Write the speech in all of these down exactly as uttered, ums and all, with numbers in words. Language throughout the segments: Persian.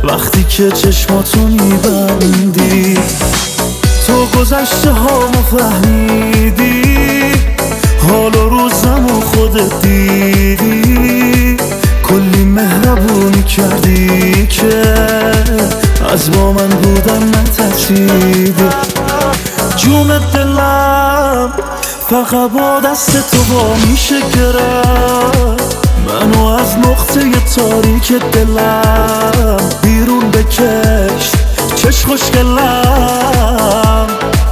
وقتی که چشماتو میبندی. تو گذشته هامو فهمیدی، حال و روزمو خودت دیدی. کلی مهربونی کردی که از با من بودن نترسیدی. جون دلم فقط با دست تو با میشه گرفت. منو از نقطه تاریک دلم بیرون بکش، چش خوشگلم.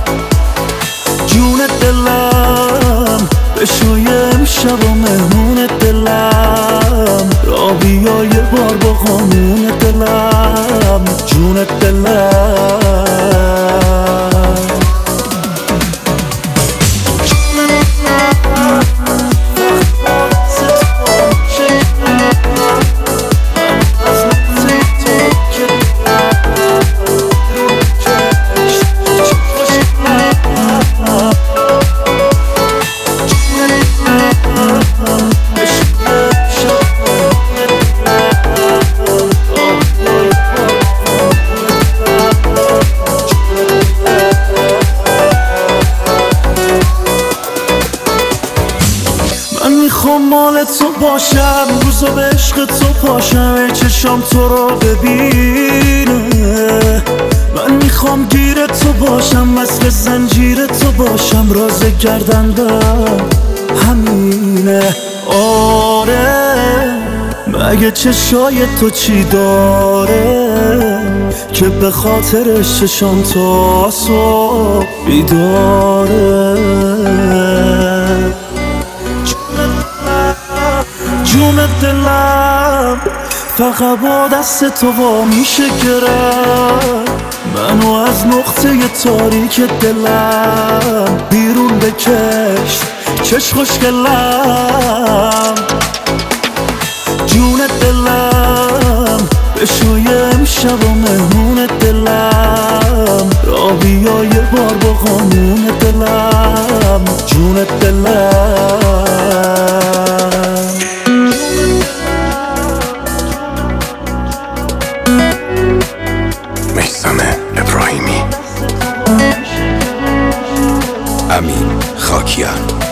جون دلم بشو یه امشب و مهمون دلم. را بیا یه بار با قانون دلم. جون دلم میخوام مال تو باشم، روزا به عشق تو پاشم، چشام تو رو ببینه. من میخوام گیر تو باشم، مثل زنجیر تو باشم، راز گردندم همینه. آره مگه چشای تو چی داره که به خاطر چشام تو صبح بیداره. جون دلم فقط با دست تو با میشه گرفت. منو از نقطه تاریک دلم بیرون بکش، چش خوشگلم. جون دلم بشو یه امشب و مهمون دلم. را بیا یه بار با قانون دلم. جون دلم میثم ابراهیمی، امین خاکیان.